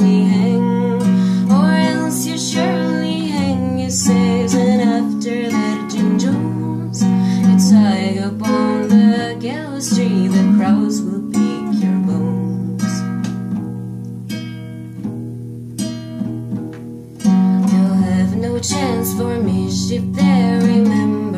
surely hang, or else you surely hang, he says. And after that, Jim Jones, it's high up on the gallows tree, the crows will pick your bones. You'll have no chance for mischief there, remember.